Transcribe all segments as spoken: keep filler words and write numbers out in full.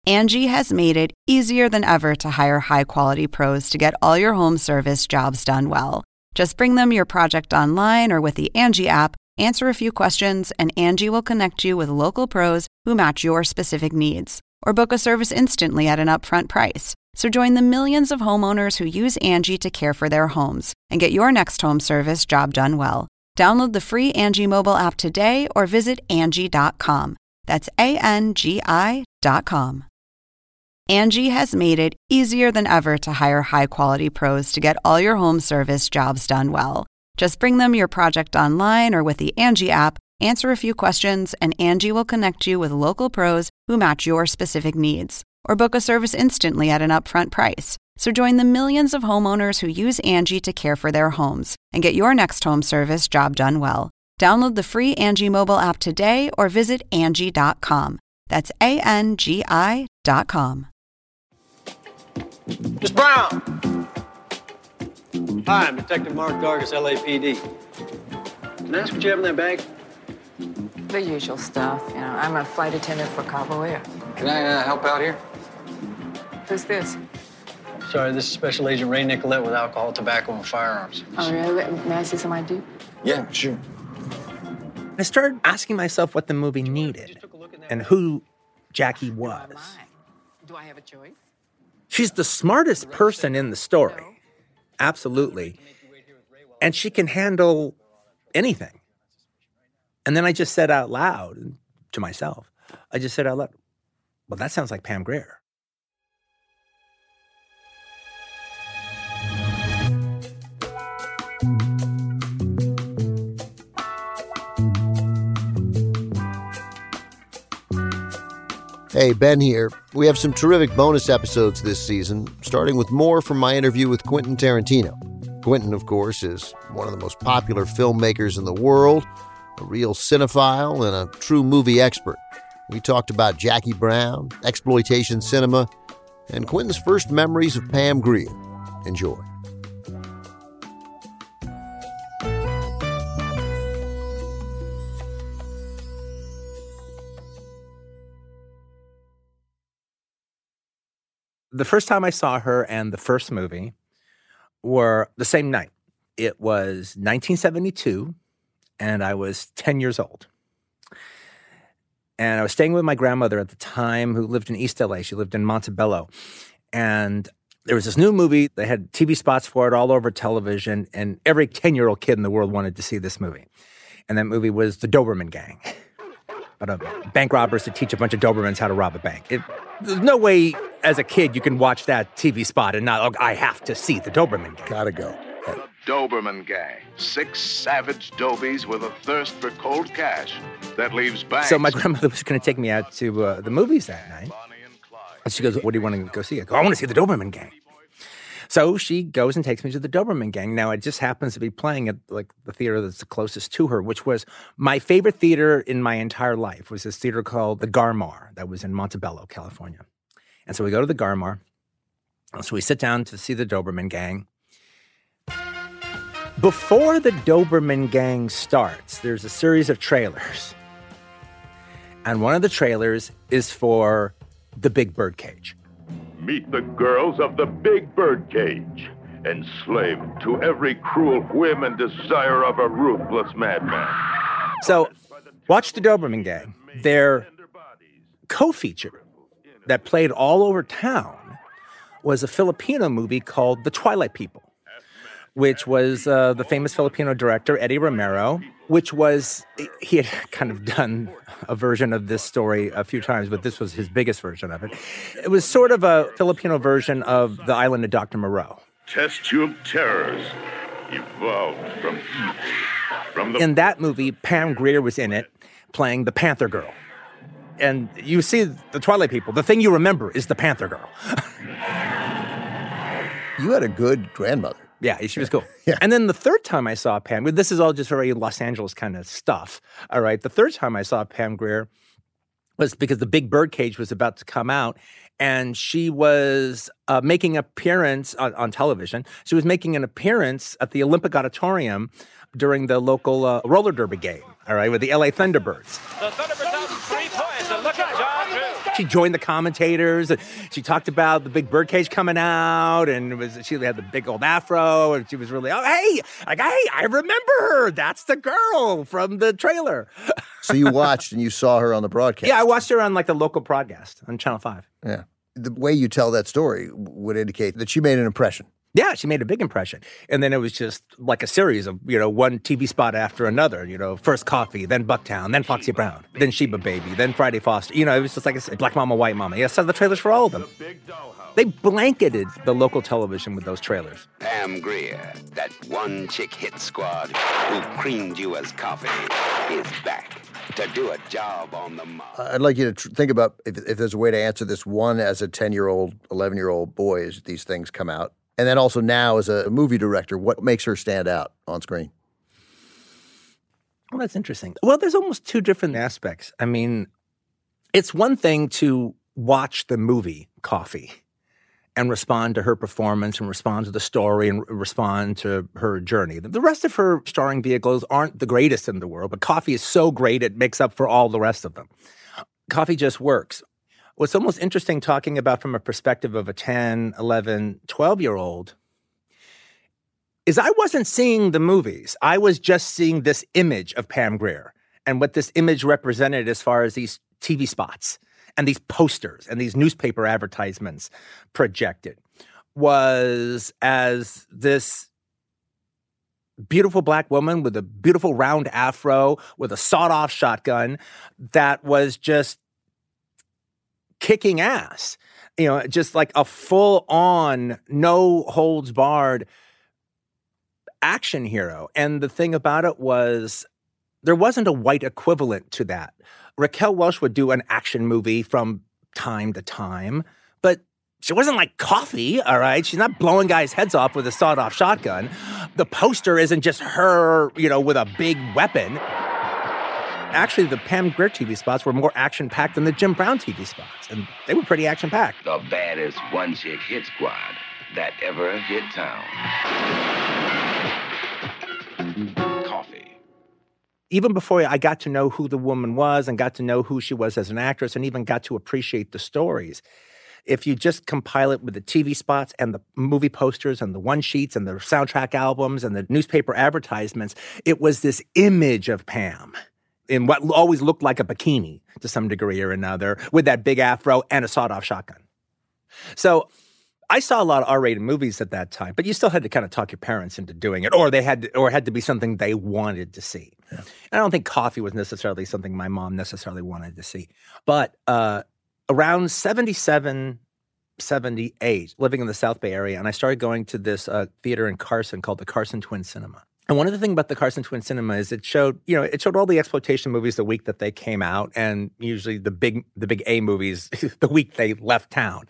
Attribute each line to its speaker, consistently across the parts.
Speaker 1: Angie has made it easier than ever to hire high-quality pros to get all your home service jobs done well. Just bring them your project online or with the Angie app, answer a few questions, and Angie will connect you with local pros who match your specific needs. Or book a service instantly at an upfront price. So join the millions of homeowners who use Angie to care for their homes and get your next home service job done well. Download the free Angie mobile app today or visit Angie dot com. That's A N G I dot com. Angie has made it easier than ever to hire high-quality pros to get all your home service jobs done well. Just bring them your project online or with the Angie app, answer a few questions, and Angie will connect you with local pros who match your specific needs. Or book a service instantly at an upfront price. So join the millions of homeowners who use Angie to care for their homes and get your next home service job done well. Download the free Angie mobile app today or visit Angie dot com. That's A N G I dot com.
Speaker 2: Miss Brown! Hi, I'm Detective Mark Dargis, L A P D. Can I ask what you have in that bag?
Speaker 3: The usual stuff. You know, I'm a flight attendant for Cabo Air.
Speaker 4: Can I uh, help out here?
Speaker 3: Who's this?
Speaker 2: Sorry, this is Special Agent Ray Nicolette with alcohol, tobacco, and firearms.
Speaker 3: Oh, really? May I see some I D?
Speaker 4: Yeah, sure.
Speaker 5: I started asking myself what the movie needed and who Jackie was.
Speaker 3: Do I have a choice?
Speaker 5: She's the smartest person in the story. Absolutely. And she can handle anything. And then I just said out loud to myself, I just said out loud, well, that sounds like Pam Grier.
Speaker 6: Hey, Ben here. We have some terrific bonus episodes this season, starting with more from my interview with Quentin Tarantino. Quentin, of course, is one of the most popular filmmakers in the world, a real cinephile and a true movie expert. We talked about Jackie Brown, exploitation cinema, and Quentin's first memories of Pam Grier. Enjoy.
Speaker 5: The first time I saw her and the first movie were the same night. It was nineteen seventy-two, and I was ten years old. And I was staying with my grandmother at the time who lived in East L A. She lived in Montebello. And there was this new movie. They had T V spots for it all over television, and every ten-year-old kid in the world wanted to see this movie. And that movie was The Doberman Gang. About a bank robbers to teach a bunch of Dobermans how to rob a bank. It, there's no way, as a kid, you can watch that T V spot and not, oh, I have to see The Doberman Gang.
Speaker 6: Gotta go.
Speaker 7: The Doberman Gang. Six savage dobies with a thirst for cold cash that leaves banks.
Speaker 5: So my grandmother was going to take me out to uh, the movies that night. And she goes, what do you want to go see? I go, I want to see The Doberman Gang. So she goes and takes me to The Doberman Gang. Now, it just happens to be playing at like the theater that's the closest to her, which was my favorite theater in my entire life, was this theater called the Garmar that was in Montebello, California. And so we go to the Garmar. So we sit down to see The Doberman Gang. Before The Doberman Gang starts, there's a series of trailers. And one of the trailers is for The Big Birdcage.
Speaker 8: Meet the girls of the Big Birdcage, enslaved to every cruel whim and desire of a ruthless madman.
Speaker 5: So, watch The Doberman Gang. Their co-feature that played all over town was a Filipino movie called The Twilight People, which was uh, the famous Filipino director, Eddie Romero, which was, he had kind of done a version of this story a few times, but this was his biggest version of it. It was sort of a Filipino version of The Island of Doctor Moreau.
Speaker 8: Test tube terrors evolved from evil. From the-
Speaker 5: in that movie, Pam Grier was in it, playing the Panther Girl. And you see The Twilight People, the thing you remember is the Panther Girl.
Speaker 6: You had a good grandmother.
Speaker 5: Yeah, she was cool.
Speaker 6: Yeah.
Speaker 5: And then the third time I saw Pam, this is all just very Los Angeles kind of stuff, all right? The third time I saw Pam Grier was because The Big Birdcage was about to come out, and she was uh, making an appearance on, on television. She was making an appearance at the Olympic Auditorium during the local uh, roller derby game, all right, with the L A Thunderbirds.
Speaker 9: The Thunderbirds out three points, and look at John Drew.
Speaker 5: she joined the commentators. She talked about the big birdcage coming out, and it was she had the big old afro, and she was really, oh, hey, like, hey, I remember her. That's the girl from the trailer.
Speaker 6: So you watched and you saw her on the broadcast?
Speaker 5: Yeah, I watched her on like the local broadcast on Channel five.
Speaker 6: Yeah. The way you tell that story would indicate that she made an impression.
Speaker 5: Yeah, she made a big impression. And then it was just like a series of, you know, one T V spot after another. You know, first Coffee, then Bucktown, then Foxy Brown, then Sheba Baby, then Friday Foster. You know, it was just like I said, Black Mama, White Mama. Yeah, I saw the trailers for all of them. They blanketed the local television with those trailers.
Speaker 9: Pam Grier, that one chick hit squad who creamed you as coffee, is back to do a job on the mob.
Speaker 6: I'd like you to tr- think about if, if there's a way to answer this, one, as a ten-year-old, eleven-year-old boy as these things come out. And then also now as a movie director, what makes her stand out on screen?
Speaker 5: Well, that's interesting. Well, there's almost two different aspects. I mean, it's one thing to watch the movie Coffee and respond to her performance and respond to the story and respond to her journey. The rest of her starring vehicles aren't the greatest in the world, but Coffee is so great it makes up for all the rest of them. Coffee just works. What's almost interesting talking about from a perspective of a ten, eleven, twelve-year-old is I wasn't seeing the movies. I was just seeing this image of Pam Grier and what this image represented as far as these T V spots and these posters and these newspaper advertisements projected was as this beautiful black woman with a beautiful round afro with a sawed-off shotgun that was just kicking ass, you know, just like a full-on, no-holds-barred action hero. And the thing about it was there wasn't a white equivalent to that. Raquel Welch would do an action movie from time to time, but she wasn't like Coffee, all right? She's not blowing guys' heads off with a sawed-off shotgun. The poster isn't just her, you know, with a big weapon. Actually, the Pam Grier T V spots were more action-packed than the Jim Brown T V spots, and they were pretty action-packed.
Speaker 9: The baddest one-chick hit squad that ever hit town. Coffee.
Speaker 5: Even before I got to know who the woman was and got to know who she was as an actress and even got to appreciate the stories, if you just compile it with the T V spots and the movie posters and the one-sheets and the soundtrack albums and the newspaper advertisements, it was this image of Pam in what always looked like a bikini to some degree or another, with that big afro and a sawed-off shotgun. So I saw a lot of R-rated movies at that time, but you still had to kind of talk your parents into doing it, or they had to, or it had to be something they wanted to see. Yeah. I don't think Coffee was necessarily something my mom necessarily wanted to see. But uh, around seventy-seven, seventy-eight, living in the South Bay area, and I started going to this uh, theater in Carson called the Carson Twin Cinema. And one of the things about the Carson Twin Cinema is it showed, you know, it showed all the exploitation movies the week that they came out, and usually the big, the big A movies the week they left town.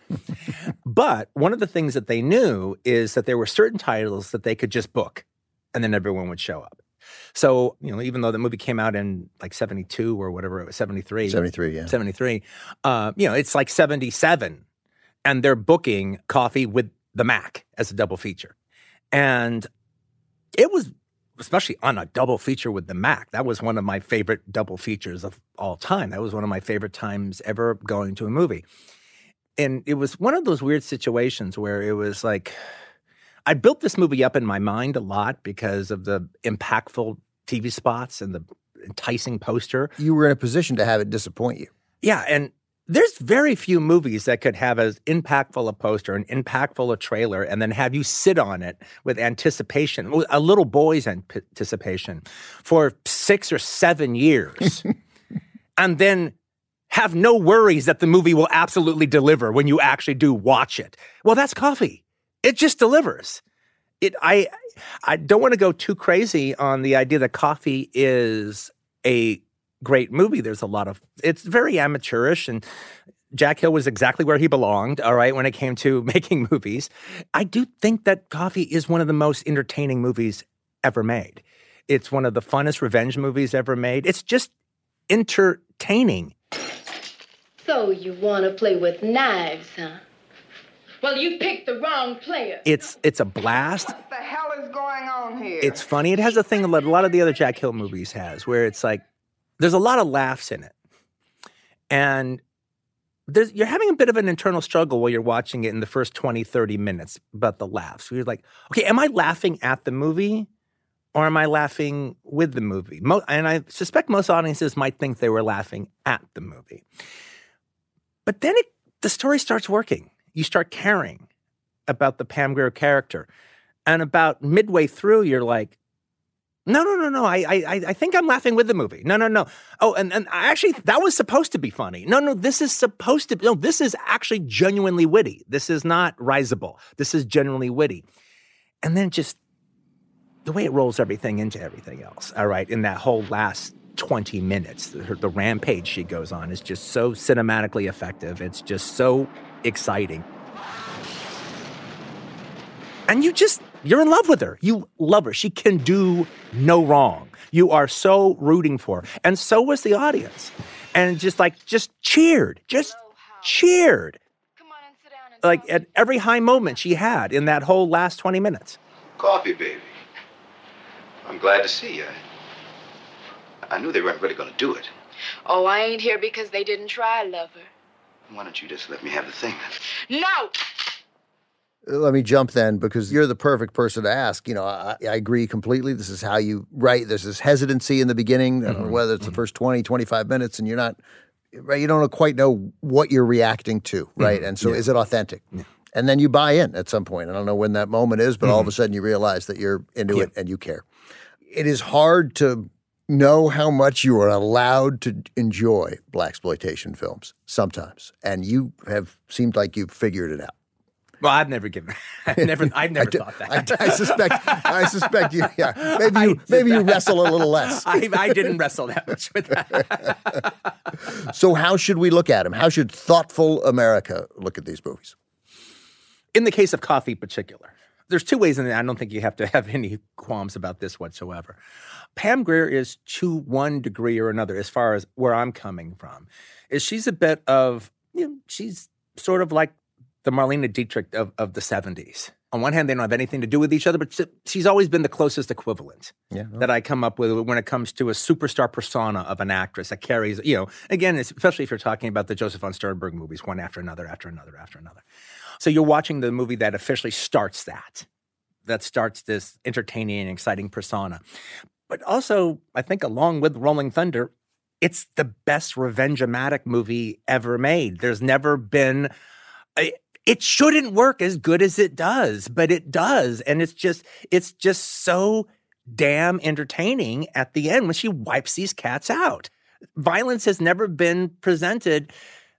Speaker 5: But one of the things that they knew is that there were certain titles that they could just book, and then everyone would show up. So, you know, even though the movie came out in like seventy-two or whatever it was, seventy-three.
Speaker 6: seventy-three, yeah.
Speaker 5: seventy-three. Uh, you know, it's like seventy-seven, and they're booking Coffee with the Mac as a double feature. And it was, especially on a double feature with the Mac, that was one of my favorite double features of all time. That was one of my favorite times ever going to a movie. And it was one of those weird situations where it was like, I built this movie up in my mind a lot because of the impactful T V spots and the enticing poster.
Speaker 6: You were in a position to have it disappoint you.
Speaker 5: Yeah, and there's very few movies that could have as impactful a poster, an impactful a trailer, and then have you sit on it with anticipation, a little boy's anticipation, for six or seven years, and then have no worries that the movie will absolutely deliver when you actually do watch it. Well, that's Coffee. It just delivers. It. I. I don't want to go too crazy on the idea that Coffee is a great movie. There's a lot of, it's very amateurish, and Jack Hill was exactly where he belonged, all right, when it came to making movies. I do think that Coffee is one of the most entertaining movies ever made. It's one of the funnest revenge movies ever made. It's just entertaining.
Speaker 10: So you want to play with knives, huh? Well, you picked the wrong player.
Speaker 5: It's it's a blast.
Speaker 11: What the hell is going on here?
Speaker 5: It's funny. It has a thing a lot of the other Jack Hill movies has, where it's like, there's a lot of laughs in it. And there's, you're having a bit of an internal struggle while you're watching it in the first twenty, thirty minutes about the laughs. You're like, okay, am I laughing at the movie or am I laughing with the movie? Mo- and I suspect most audiences might think they were laughing at the movie. But then it, the story starts working. You start caring about the Pam Grier character. And about midway through, you're like, no, no, no, no, I, I, I think I'm laughing with the movie. No, no, no. Oh, and, and actually, that was supposed to be funny. No, no, this is supposed to be, no, this is actually genuinely witty. This is not risible. This is genuinely witty. And then just the way it rolls everything into everything else, all right, in that whole last twenty minutes, the, the rampage she goes on is just so cinematically effective. It's just so exciting. And you just, you're in love with her. You love her. She can do no wrong. You are so rooting for her. And so was the audience. And just like, just cheered. Just cheered. Like at every high moment she had in that whole last twenty minutes.
Speaker 12: Coffee, baby. I'm glad to see you. I knew they weren't really going to do it.
Speaker 10: Oh, I ain't here because they didn't try, lover.
Speaker 12: Why don't you just let me have the thing?
Speaker 10: No!
Speaker 6: Let me jump then, because you're the perfect person to ask. You know, I, I agree completely. This is how you write. There's this hesitancy in the beginning, mm-hmm. whether it's the first twenty, twenty-five minutes, and you're not, right? You don't quite know what you're reacting to, right? Mm-hmm. And so
Speaker 5: yeah.
Speaker 6: is it authentic? Yeah. And then you buy in at some point. I don't know when that moment is, but mm-hmm. all of a sudden you realize that you're into yeah. it and you care. It is hard to know how much you are allowed to enjoy blaxploitation films sometimes. And you have seemed like you've figured it out.
Speaker 5: Well, I've never given. I've never. I've never
Speaker 6: I,
Speaker 5: thought that.
Speaker 6: I, I suspect. I suspect you. Yeah, maybe you. Maybe you wrestle a little less.
Speaker 5: I, I didn't wrestle that much with that.
Speaker 6: So, how should we look at them? How should thoughtful America look at these movies?
Speaker 5: In the case of Coffee, in particular, there's two ways in it. I don't think you have to have any qualms about this whatsoever. Pam Grier is, to one degree or another, as far as where I'm coming from, is she's a bit of, you know, she's sort of like the Marlene Dietrich of, of the seventies. On one hand, they don't have anything to do with each other, but she's always been the closest equivalent yeah, no. that I come up with when it comes to a superstar persona of an actress that carries, you know, again, especially if you're talking about the Joseph von Sternberg movies, one after another, after another, after another. So you're watching the movie that officially starts that, that starts this entertaining and exciting persona. But also, I think along with Rolling Thunder, it's the best revenge-o-matic movie ever made. There's never been a, it shouldn't work as good as it does, but it does. And it's just, it's just so damn entertaining at the end when she wipes these cats out. Violence has never been presented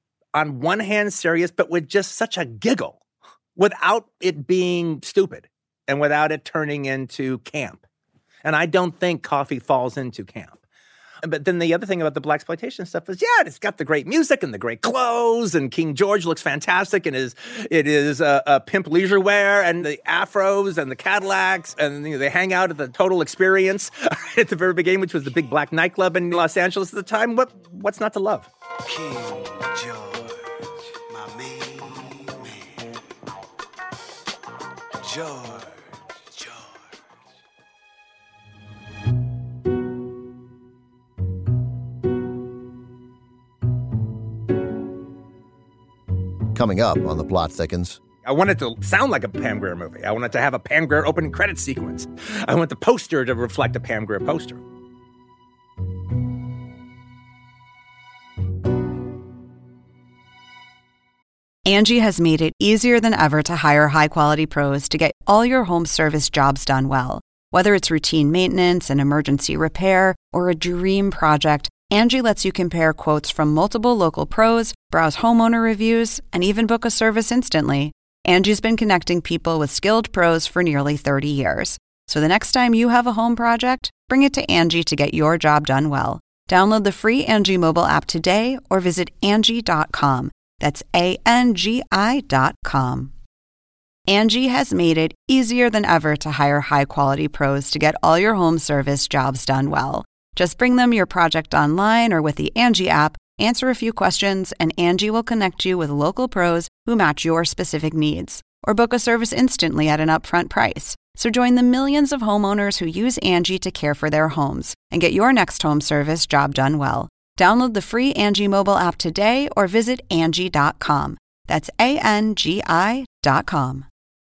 Speaker 5: on one hand serious, but with just such a giggle without it being stupid and without it turning into camp. And I don't think Coffee falls into camp. But then the other thing about the blaxploitation stuff is, yeah, it's got the great music and the great clothes, and King George looks fantastic, and is it is a, a pimp leisure wear, and the afros and the Cadillacs, and you know, they hang out at the Total Experience at the very beginning, which was the big black nightclub in Los Angeles at the time. What what's not to love?
Speaker 13: King George, my main man. George.
Speaker 6: Coming up on The Plot Thickens.
Speaker 5: I want it to sound like a Pam Grier movie. I want it to have a Pam Grier opening credit sequence. I want the poster to reflect a Pam Grier poster.
Speaker 1: Angie has made it easier than ever to hire high-quality pros to get all your home service jobs done well. Whether it's routine maintenance, an emergency repair, or a dream project, Angie lets you compare quotes from multiple local pros, browse homeowner reviews, and even book a service instantly. Angie's been connecting people with skilled pros for nearly thirty years. So the next time you have a home project, bring it to Angie to get your job done well. Download the free Angie mobile app today or visit Angie dot com. That's A N G I dot com. Angie has made it easier than ever to hire high-quality pros to get all your home service jobs done well. Just bring them your project online or with the Angie app, answer a few questions, and Angie will connect you with local pros who match your specific needs. Or book a service instantly at an upfront price. So join the millions of homeowners who use Angie to care for their homes and get your next home service job done well. Download the free Angie mobile app today or visit Angie dot com. That's A N G I dot com.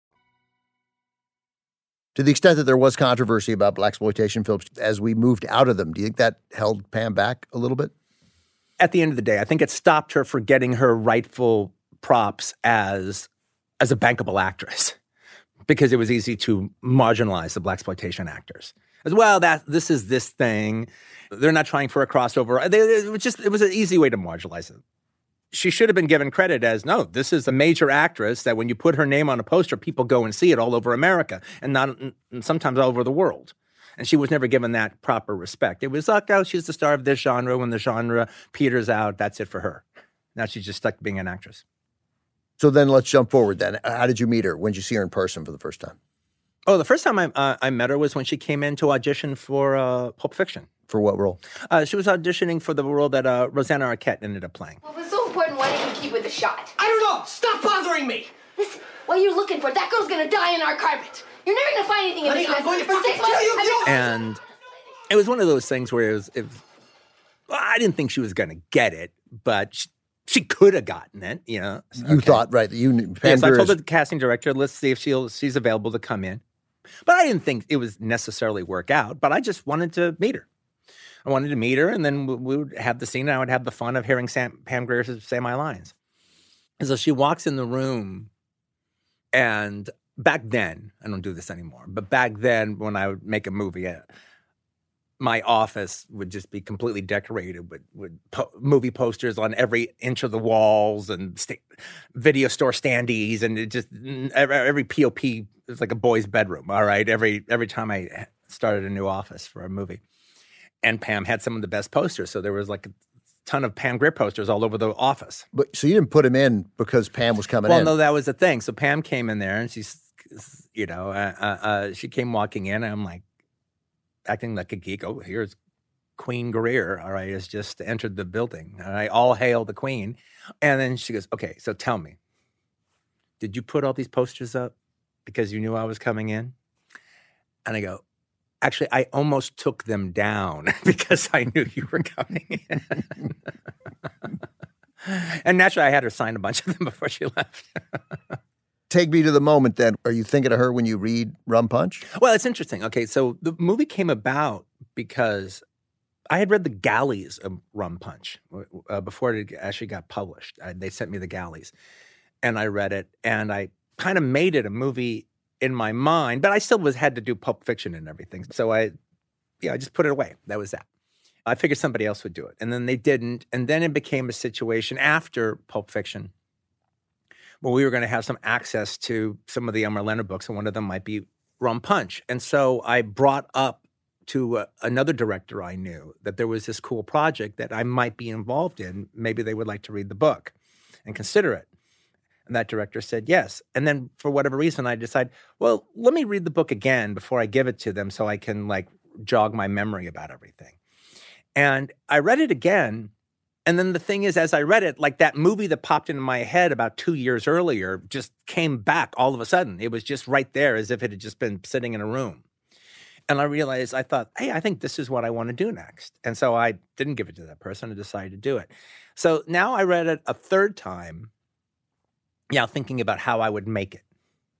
Speaker 6: To the extent that there was controversy about blaxploitation films as we moved out of them, do you think that held Pam back a little bit?
Speaker 5: At the end of the day, I think it stopped her for getting her rightful props as as a bankable actress, because it was easy to marginalize the blaxploitation actors. As well, that this is this thing. They're not trying for a crossover. They, it was just it was an easy way to marginalize them. She should have been given credit as, no, this is a major actress that when you put her name on a poster, people go and see it all over America and not and sometimes all over the world. And she was never given that proper respect. It was like, oh, she's the star of this genre. When the genre peters out, that's it for her. Now she's just stuck being an actress.
Speaker 6: So then let's jump forward then. How did you meet her? When did you see her in person for the first time?
Speaker 5: Oh, the first time I, uh, I met her was when she came in to audition for uh, Pulp Fiction.
Speaker 6: For what role?
Speaker 5: Uh, she was auditioning for the role that uh, Rosanna Arquette ended up playing.
Speaker 10: Well, if it's so important, why didn't you keep with the shot?
Speaker 14: I don't know. Stop bothering me.
Speaker 10: Listen, what are you looking for? That girl's gonna die in our carpet. You're never gonna find anything in
Speaker 14: Honey,
Speaker 10: this
Speaker 14: I'm
Speaker 10: mess.
Speaker 14: going to
Speaker 10: For
Speaker 14: fucking
Speaker 10: six months,
Speaker 14: kill you if you don't-
Speaker 5: And it was one of those things where it was, it, well, I didn't think she was going to get it, but she, she could have gotten it, you know.
Speaker 6: You
Speaker 5: Okay.
Speaker 6: thought, right, that you knew. Pam
Speaker 5: Yes, I
Speaker 6: Grier
Speaker 5: told
Speaker 6: is-
Speaker 5: the casting director, let's see if she'll she's available to come in. But I didn't think it was necessarily work out, but I just wanted to meet her. I wanted to meet her, and then we, we would have the scene, and I would have the fun of hearing Sam, Pam Grier say my lines. And so she walks in the room, and back then, I don't do this anymore, but back then when I would make a movie, uh, my office would just be completely decorated with, with po- movie posters on every inch of the walls and sta- video store standees, and it just every, every P O P was like a boy's bedroom. All right, every every time I started a new office for a movie, and Pam had some of the best posters, so there was like a ton of Pam Grier posters all over the office.
Speaker 6: But so you didn't put him in because Pam was coming
Speaker 5: Well,
Speaker 6: in.
Speaker 5: no, that was the thing. So Pam came in there, and she's, you know, uh, uh, uh, she came walking in, and I'm like, acting like a geek. Oh, here's Queen Grier, all right, has just entered the building. All right, all hail the Queen. And then she goes, okay, so tell me, did you put all these posters up because you knew I was coming in? And I go, actually, I almost took them down because I knew you were coming in. And naturally, I had her sign a bunch of them before she left.
Speaker 6: Take me to the moment then. Are you thinking of her when you read Rum Punch?
Speaker 5: Well, it's interesting. Okay, so the movie came about because I had read the galleys of Rum Punch uh, before it actually got published. I, they sent me the galleys, and I read it, and I kind of made it a movie in my mind, but I still was had to do Pulp Fiction and everything. So I, yeah, I just put it away. That was that. I figured somebody else would do it, and then they didn't, and then it became a situation after Pulp Fiction where we were going to have some access to some of the Elmer Leonard books, and one of them might be Rum Punch. And so I brought up to uh, another director I knew that there was this cool project that I might be involved in. Maybe they would like to read the book and consider it. And that director said yes. And then for whatever reason, I decided, well, let me read the book again before I give it to them so I can like jog my memory about everything. And I read it again. And then the thing is, as I read it, like that movie that popped into my head about two years earlier just came back all of a sudden. It was just right there as if it had just been sitting in a room. And I realized, I thought, hey, I think this is what I want to do next. And so I didn't give it to that person. I decided to do it. So now I read it a third time, yeah, thinking about how I would make it.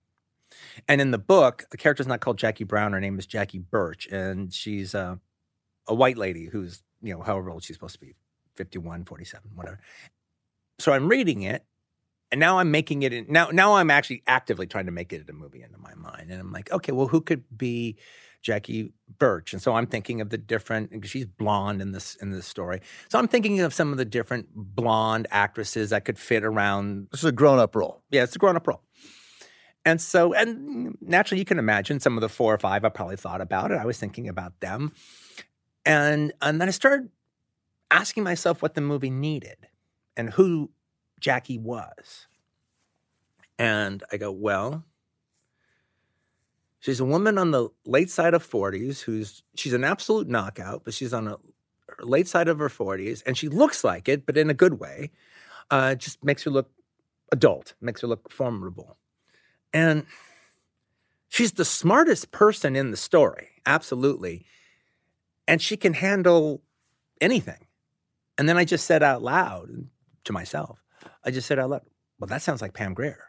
Speaker 5: And in the book, the character's not called Jackie Brown. Her name is Jackie Birch. And she's uh, a white lady who's, you know, however old she's supposed to be. fifty-one, forty-seven, whatever. So I'm reading it, and now I'm making it, in, now now I'm actually actively trying to make it a movie into my mind. And I'm like, okay, well, who could be Jackie Birch? And so I'm thinking of the different, because she's blonde in this in this story. So I'm thinking of some of the different blonde actresses that could fit around.
Speaker 6: This is a grown-up role.
Speaker 5: Yeah, it's a grown-up role. And so, and naturally, you can imagine some of the four or five I probably thought about it. I was thinking about them. And, and then I started asking myself what the movie needed and who Jackie was. And I go, well, she's a woman on the late side of forties who's, she's an absolute knockout, but she's on a late side of her forties, and she looks like it, but in a good way. Uh, just makes her look adult, makes her look formidable. And she's the smartest person in the story, absolutely. And she can handle anything. And then I just said out loud to myself, I just said out loud, well, that sounds like Pam Grier.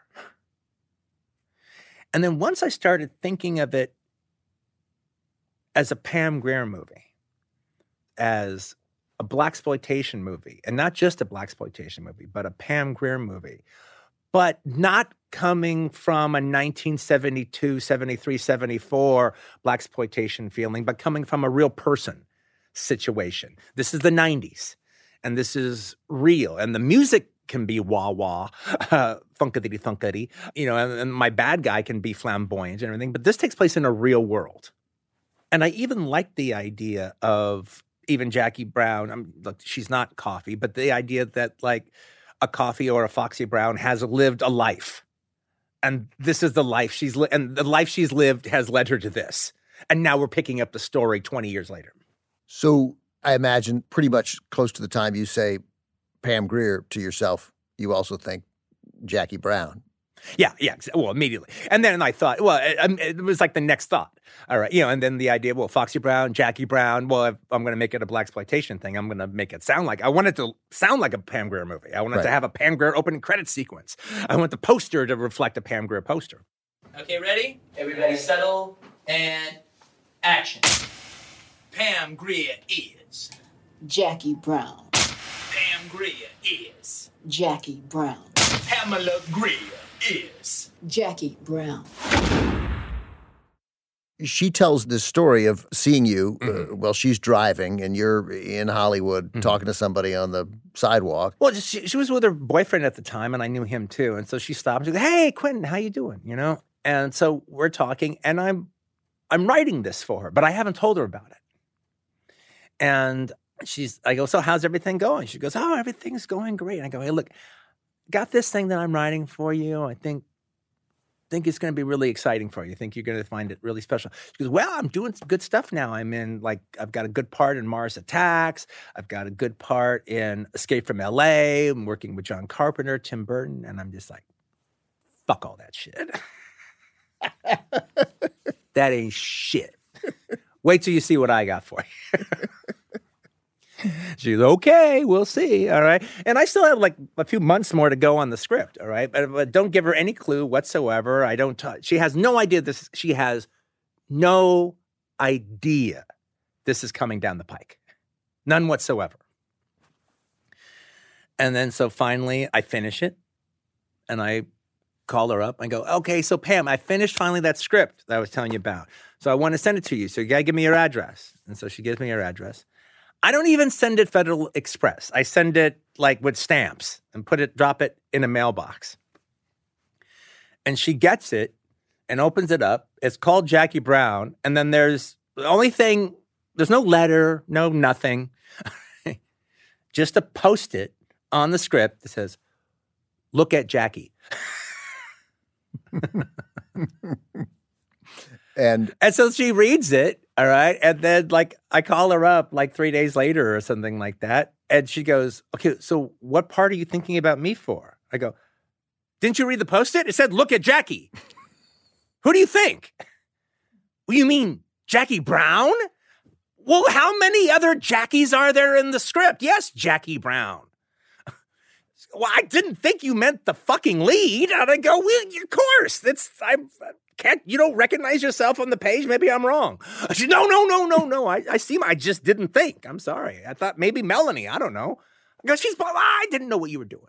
Speaker 5: And then once I started thinking of it as a Pam Grier movie, as a blaxploitation movie, and not just a blaxploitation movie, but a Pam Grier movie, but not coming from a nineteen seventy-two, seventy-three, seventy-four blaxploitation feeling, but coming from a real person situation. This is the nineties, and this is real, and the music can be wah-wah, uh, thunkity-thunkity, you know, and, and my bad guy can be flamboyant and everything, but this takes place in a real world. And I even like the idea of even Jackie Brown. I mean, look, she's not Coffee, but the idea that like a Coffee or a Foxy Brown has lived a life. And this is the life she's lived, and the life she's lived has led her to this. And now we're picking up the story twenty years later.
Speaker 6: So I imagine pretty much close to the time you say Pam Grier to yourself, you also think Jackie Brown.
Speaker 5: Yeah, yeah, well, immediately. And then I thought, well, it, it was like the next thought. All right, you know, and then the idea, well, Foxy Brown, Jackie Brown, well, if I'm going to make it a blaxploitation thing, I'm going to make it sound like, I want it to sound like a Pam Grier movie. I want it
Speaker 6: Right.
Speaker 5: to have a Pam Grier opening credit sequence. I want the poster to reflect a Pam Grier poster.
Speaker 15: Okay, ready? Everybody settle and action. Pam Grier is.
Speaker 16: Jackie Brown.
Speaker 15: Pam Grier is.
Speaker 16: Jackie Brown.
Speaker 15: Pamela Grier is.
Speaker 16: Jackie Brown.
Speaker 6: She tells this story of seeing you mm-hmm. uh, while she's driving and you're in Hollywood mm-hmm. talking to somebody on the sidewalk.
Speaker 5: Well, she, she was with her boyfriend at the time, and I knew him too. And so she stopped and she goes, hey, Quentin, how you doing? You know? And so we're talking, and I'm I'm writing this for her, but I haven't told her about it. And she's, I go, so how's everything going? She goes, oh, everything's going great. And I go, hey, look, got this thing that I'm writing for you. I think think it's going to be really exciting for you. I think you're going to find it really special. She goes, well, I'm doing some good stuff now. I'm in, like, I've got a good part in Mars Attacks. I've got a good part in Escape from L A. I'm working with John Carpenter, Tim Burton. And I'm just like, fuck all that shit. That ain't shit. Wait till you see what I got for you. She's okay, we'll see, all right? And I still have like a few months more to go on the script, all right? But, but don't give her any clue whatsoever. I don't touch. She has no idea this, she has no idea this is coming down the pike. None whatsoever. And then so finally I finish it and I call her up. I go, okay, so Pam, I finished finally that script that I was telling you about. So I want to send it to you. So you got to give me your address. And so she gives me her address. I don't even send it Federal Express. I send it like with stamps and put it, drop it in a mailbox. And she gets it and opens it up. It's called Jackie Brown. And then there's the only thing, there's no letter, no nothing. Just a Post-it on the script that says, look at Jackie.
Speaker 6: and
Speaker 5: and so she reads it. All right. And then, like, I call her up like three days later or something like that. And she goes, okay, so what part are you thinking about me for? I go, didn't you read the Post-it? It said, look at Jackie. Who do you think? Well, you mean Jackie Brown? Well, how many other Jackies are there in the script? Yes, Jackie Brown. Well, I didn't think you meant the fucking lead. And I go, well, of course. That's, I can't, you don't recognize yourself on the page? Maybe I'm wrong. I said, no, no, no, no, no. I, I see, I just didn't think. I'm sorry. I thought maybe Melanie. I don't know. I go, she's, I didn't know what you were doing.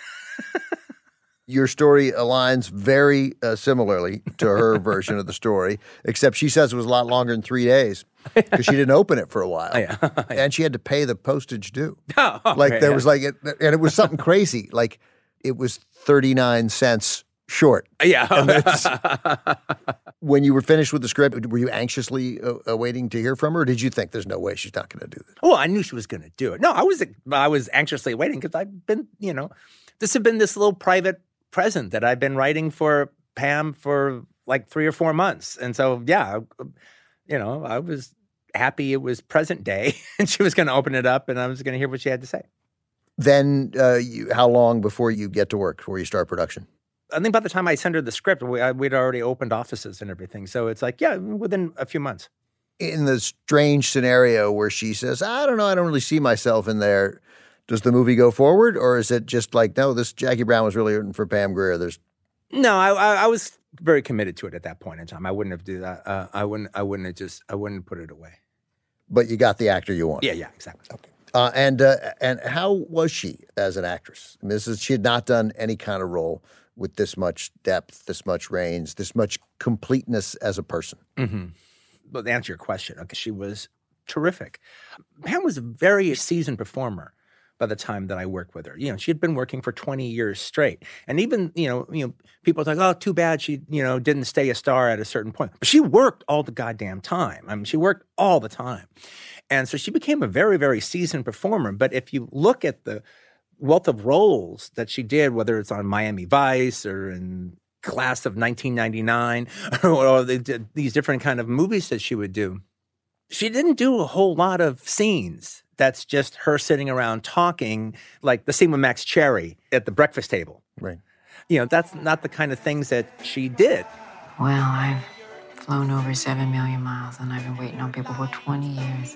Speaker 6: Your story aligns very uh, similarly to her version of the story, except she says it was a lot longer than three days because she didn't open it for a while.
Speaker 5: Yeah.
Speaker 6: And she had to pay the postage due.
Speaker 5: Oh,
Speaker 6: like
Speaker 5: okay,
Speaker 6: there
Speaker 5: yeah.
Speaker 6: was like, it, and it was something crazy. Like it was thirty-nine cents short.
Speaker 5: Yeah.
Speaker 6: And that's, when you were finished with the script, were you anxiously uh, awaiting to hear from her? Or did you think there's no way she's not going to do this?
Speaker 5: Well, I knew she was going to do it. No, I was, I was anxiously waiting because I've been, you know, this had been this little private present that I've been writing for Pam for like three or four months. And so, yeah, you know, I was happy it was present day and she was going to open it up and I was going to hear what she had to say.
Speaker 6: Then uh, you, how long before you get to work, before you start production?
Speaker 5: I think by the time I sent her the script, we, I, we'd already opened offices and everything. So it's like, yeah, within a few months.
Speaker 6: In the strange scenario where she says, I don't know, I don't really see myself in there. Does the movie go forward, or is it just like, no, this Jackie Brown was really written for Pam Grier? There's
Speaker 5: No, I, I, I was very committed to it at that point in time. I wouldn't have do that. Uh, I wouldn't. I wouldn't have just. I wouldn't put it away.
Speaker 6: But you got the actor you wanted.
Speaker 5: Yeah, yeah, exactly.
Speaker 6: Okay. Uh, and uh, and how was she as an actress? I mean, this is, she had not done any kind of role with this much depth, this much range, this much completeness as a person.
Speaker 5: Mm-hmm. Well, to answer your question, okay, she was terrific. Pam was a very seasoned performer by the time that I worked with her. You know, she had been working for twenty years straight. And even, you know, you know, people are like, oh, too bad she, you know, didn't stay a star at a certain point. But she worked all the goddamn time. I mean, she worked all the time. And so she became a very, very seasoned performer. But if you look at the wealth of roles that she did, whether it's on Miami Vice or in Class of nineteen ninety-nine or the, these different kind of movies that she would do, she didn't do a whole lot of scenes. That's just her sitting around talking, like the scene with Max Cherry at the breakfast table.
Speaker 6: Right.
Speaker 5: You know, that's not the kind of things that she did.
Speaker 3: Well, I've flown over seven million miles, and I've been waiting on people for twenty years.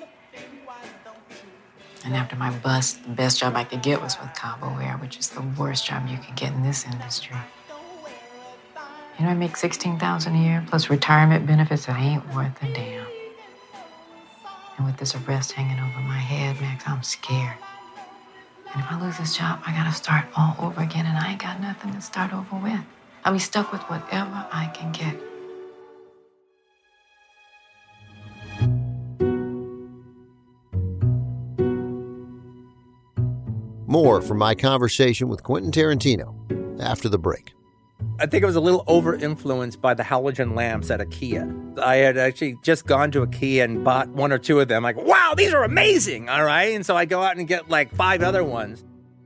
Speaker 3: And after my bust, the best job I could get was with Cabo Air, which is the worst job you can get in this industry. You know, I make sixteen thousand dollars a year, plus retirement benefits that ain't worth a damn. And with this arrest hanging over my head, Max, I'm scared. And if I lose this job, I gotta start all over again, and I ain't got nothing to start over with. I'll be stuck with whatever I can get.
Speaker 6: More from my conversation with Quentin Tarantino after the break.
Speaker 5: I think I was a little over-influenced by the halogen lamps at IKEA. I had actually just gone to IKEA and bought one or two of them. Like, wow, these are amazing, all right? And so I go out and get like five other ones.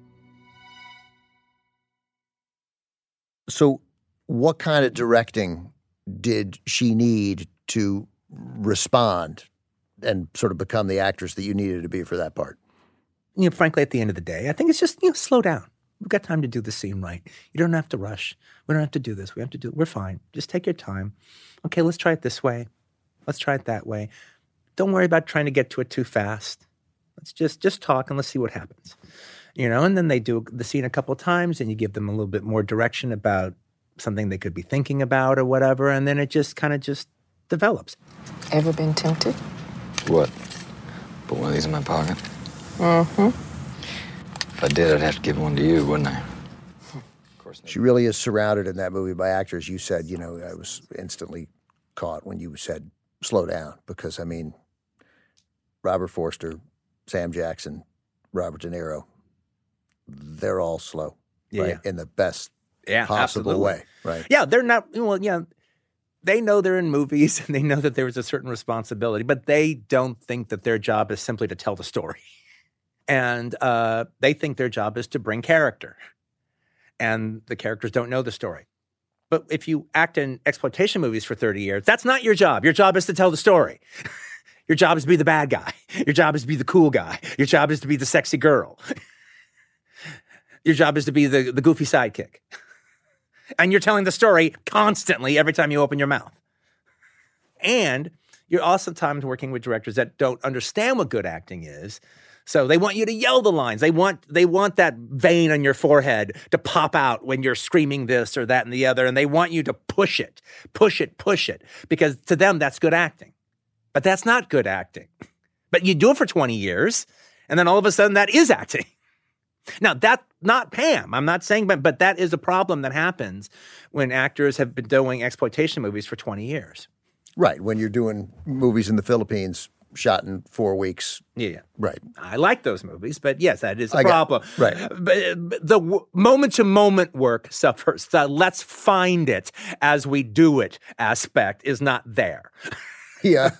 Speaker 6: So what kind of directing did she need to respond and sort of become the actress that you needed to be for that part?
Speaker 5: You know, frankly, at the end of the day, I think it's just, you know, slow down. We've got time to do the scene right. You don't have to rush. We don't have to do this. We have to do, we're fine. Just take your time. Okay, let's try it this way. Let's try it that way. Don't worry about trying to get to it too fast. Let's just, just talk and let's see what happens. You know, and then they do the scene a couple of times and you give them a little bit more direction about something they could be thinking about or whatever. And then it just kind of just develops.
Speaker 3: Ever been tempted?
Speaker 4: What? Put one of these in my pocket?
Speaker 3: Mm-hmm.
Speaker 4: If I did, I'd have to give one to you, wouldn't I?
Speaker 6: She really is surrounded in that movie by actors. You said, you know, I was instantly caught when you said slow down because, I mean, Robert Forster, Sam Jackson, Robert De Niro, they're all slow,
Speaker 5: Yeah,
Speaker 6: right?
Speaker 5: yeah.
Speaker 6: In the best
Speaker 5: Yeah,
Speaker 6: possible
Speaker 5: absolutely.
Speaker 6: way, right?
Speaker 5: Yeah, they're not, well, yeah, they know they're in movies and they know that there is a certain responsibility, but they don't think that their job is simply to tell the story. And uh, they think their job is to bring character. And the characters don't know the story. But if you act in exploitation movies for thirty years, that's not your job. Your job is to tell the story. Your job is to be the bad guy. Your job is to be the cool guy. Your job is to be the sexy girl. Your job is to be the, the goofy sidekick. And you're telling the story constantly every time you open your mouth. And you're also times working with directors that don't understand what good acting is. So they want you to yell the lines. They want they want that vein on your forehead to pop out when you're screaming this or that and the other. And they want you to push it, push it, push it. Because to them, that's good acting. But that's not good acting. But you do it for twenty years, and then all of a sudden that is acting. Now, that's not Pam. I'm not saying, but, but that is a problem that happens when actors have been doing exploitation movies for twenty years.
Speaker 6: Right, when you're doing movies in the Philippines shot in four weeks.
Speaker 5: Yeah.
Speaker 6: Right.
Speaker 5: I like those movies, but yes, that is a
Speaker 6: I got-
Speaker 5: problem.
Speaker 6: right.
Speaker 5: But, but the w- moment-to-moment work suffers. The let's find it as we do it aspect is not there.
Speaker 6: Yeah.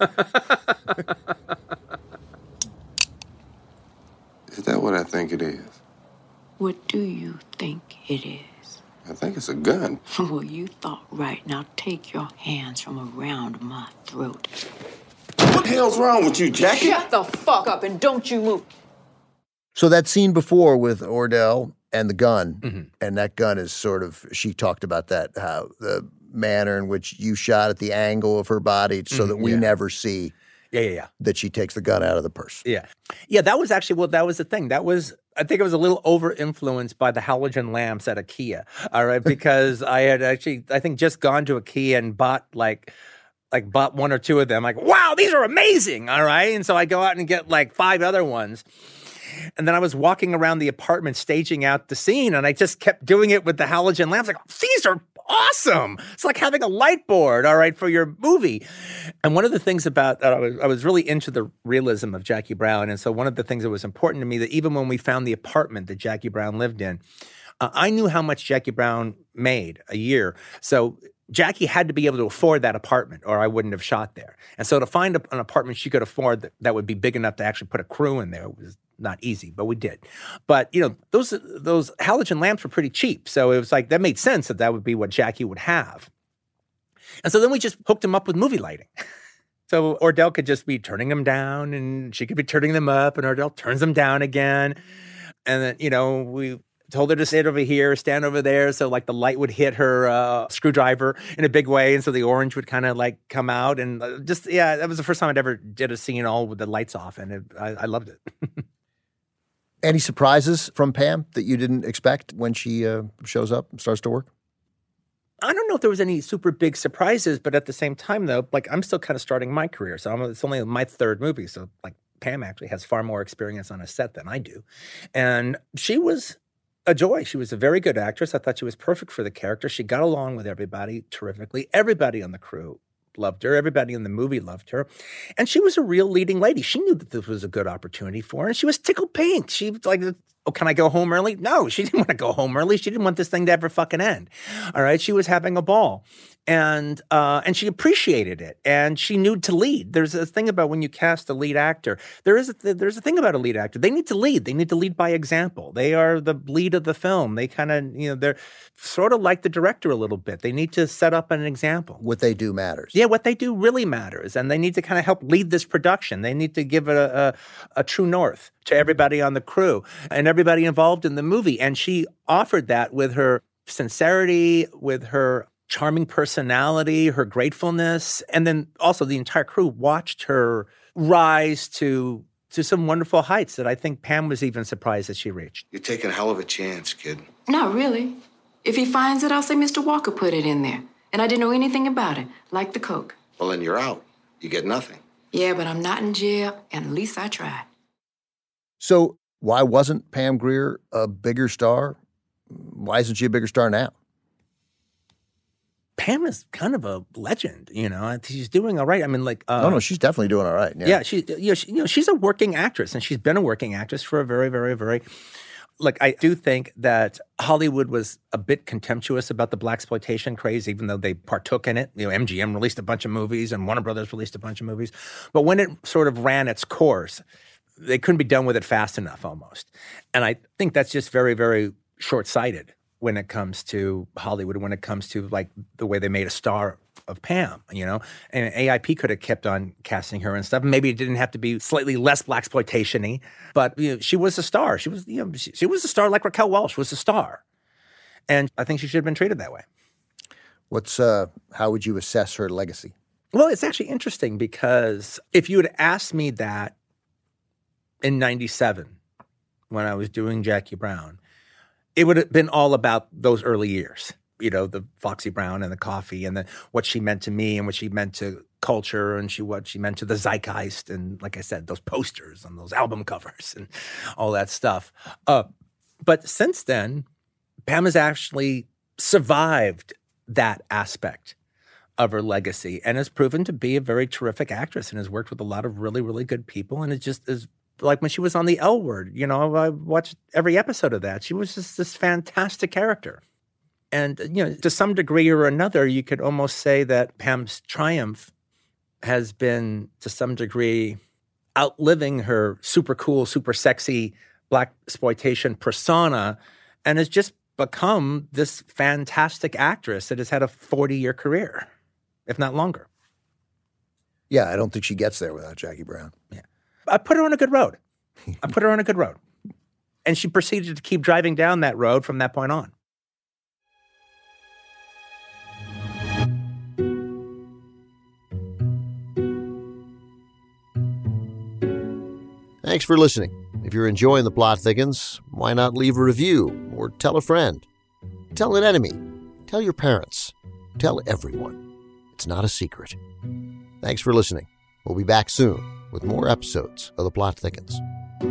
Speaker 17: Is that what I think it is?
Speaker 16: What do you think it is?
Speaker 17: I think it's a gun.
Speaker 16: Well, you thought right. Now take your hands from around my throat.
Speaker 17: What the hell's wrong with you, Jackie?
Speaker 3: Shut the fuck up and don't you move.
Speaker 6: So that scene before with Ordell and the gun,
Speaker 5: Mm-hmm.
Speaker 6: and that gun is sort of, she talked about that, how the manner in which you shot at the angle of her body so
Speaker 5: Mhm,
Speaker 6: that we
Speaker 5: yeah.
Speaker 6: never see
Speaker 5: Yeah, yeah, yeah.
Speaker 6: that she takes the gun out of the purse.
Speaker 5: Yeah. Yeah, that was actually, well, that was the thing. That was I think I was a little over-influenced by the halogen lamps at IKEA, all right? Because I had actually, I think, just gone to IKEA and bought, like, like bought one or two of them. Like, wow, these are amazing, all right? And so I go out and get, like, five other ones. And then I was walking around the apartment staging out the scene, and I just kept doing it with the halogen lamps. Like, these are awesome. It's like having a light board, all right, for your movie. And one of the things about that, I was, I was really into the realism of Jackie Brown. And so one of the things that was important to me, that even when we found the apartment that Jackie Brown lived in, uh, I knew how much Jackie Brown made a year. So Jackie had to be able to afford that apartment, or I wouldn't have shot there. And so to find a, an apartment she could afford that, that would be big enough to actually put a crew in there was not easy, but we did. But, you know, those those halogen lamps were pretty cheap. So it was like, that made sense that that would be what Jackie would have. And so then we just hooked him up with movie lighting. So Ordell could just be turning them down, and she could be turning them up, and Ordell turns them down again. And then, you know, we told her to sit over here, stand over there. So like the light would hit her uh, screwdriver in a big way. And so the orange would kind of like come out. And uh, just, yeah, that was the first time I'd ever did a scene all with the lights off. And it, I, I loved it.
Speaker 6: Any surprises from Pam that you didn't expect when she uh, shows up and starts to work?
Speaker 5: I don't know if there was any super big surprises, but at the same time, though, like I'm still kind of starting my career. So I'm, it's only my third movie. So like Pam actually has far more experience on a set than I do. And she was a joy. She was a very good actress. I thought she was perfect for the character. She got along with everybody terrifically. Everybody on the crew loved her. Everybody in the movie loved her. And she was a real leading lady. She knew that this was a good opportunity for her. And she was tickled pink. She was like, oh, can I go home early? No, she didn't want to go home early. She didn't want this thing to ever fucking end. All right. She was having a ball. And uh, and she appreciated it, and she knew to lead. There's a thing about when you cast a lead actor. There is a th- there's a thing about a lead actor. They need to lead. They need to lead by example. They are the lead of the film. They kind of, you know, they're sort of like the director a little bit. They need to set up an example.
Speaker 6: What they do matters.
Speaker 5: Yeah, what they do really matters, and they need to kind of help lead this production. They need to give it a, a, a true north to everybody on the crew and everybody involved in the movie. And she offered that with her sincerity, with her charming personality, her gratefulness, and then also the entire crew watched her rise to to some wonderful heights that I think Pam was even surprised that she reached.
Speaker 17: You're taking a hell of a chance, kid.
Speaker 3: Not really. If he finds it, I'll say Mister Walker put it in there. And I didn't know anything about it, like the Coke.
Speaker 17: Well, then you're out. You get nothing.
Speaker 3: Yeah, but I'm not in jail, and at least I tried.
Speaker 6: So why wasn't Pam Grier a bigger star? Why isn't she a bigger star now?
Speaker 5: Pam is kind of a legend, you know. She's doing all right. I mean, like, uh,
Speaker 6: no, no, she's definitely doing all right. Yeah,
Speaker 5: yeah she, you know, she, you know, she's a working actress, and she's been a working actress for a very, very, very. Like, I do think that Hollywood was a bit contemptuous about the blaxploitation craze, even though they partook in it. You know, M G M released a bunch of movies, and Warner Brothers released a bunch of movies. But when it sort of ran its course, they couldn't be done with it fast enough, almost. And I think that's just very, very short-sighted when it comes to Hollywood, when it comes to like the way they made a star of Pam, you know, and A I P could have kept on casting her and stuff. Maybe it didn't have to be slightly less blaxploitation-y, but you know, she was a star. She was, you know, she, she was a star like Raquel Welch was a star, and I think she should have been treated that way.
Speaker 6: What's uh, how would you assess her legacy?
Speaker 5: Well, it's actually interesting because if you had asked me that in ninety-seven when I was doing Jackie Brown, it would have been all about those early years, you know, the Foxy Brown and the coffee and the, what she meant to me and what she meant to culture and she what she meant to the zeitgeist. And like I said, those posters and those album covers and all that stuff. Uh, but since then, Pam has actually survived that aspect of her legacy and has proven to be a very terrific actress and has worked with a lot of really, really good people. And it just is like when she was on The L Word, you know, I watched every episode of that. She was just this fantastic character. And, you know, to some degree or another, you could almost say that Pam's triumph has been, to some degree, outliving her super cool, super sexy blaxploitation persona and has just become this fantastic actress that has had a forty-year career, if not longer.
Speaker 6: Yeah, I don't think she gets there without Jackie Brown.
Speaker 5: Yeah. I put her on a good road. I put her on a good road. And she proceeded to keep driving down that road from that point on.
Speaker 6: Thanks for listening. If you're enjoying The Plot Thickens, why not leave a review or tell a friend? Tell an enemy. Tell your parents. Tell everyone. It's not a secret. Thanks for listening. We'll be back soon with more episodes of The Plot Thickens.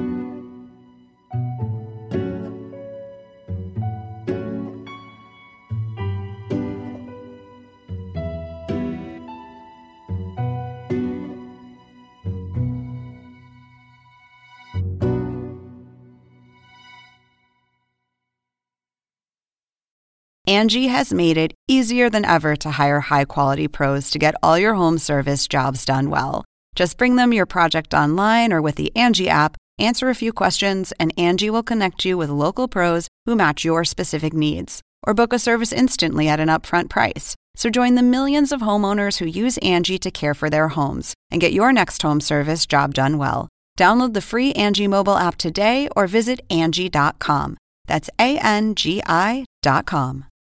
Speaker 1: Angie has made it easier than ever to hire high-quality pros to get all your home service jobs done well. Just bring them your project online or with the Angie app, answer a few questions, and Angie will connect you with local pros who match your specific needs. Or book a service instantly at an upfront price. So join the millions of homeowners who use Angie to care for their homes and get your next home service job done well. Download the free Angie mobile app today or visit Angie dot com. That's A N G I dot com.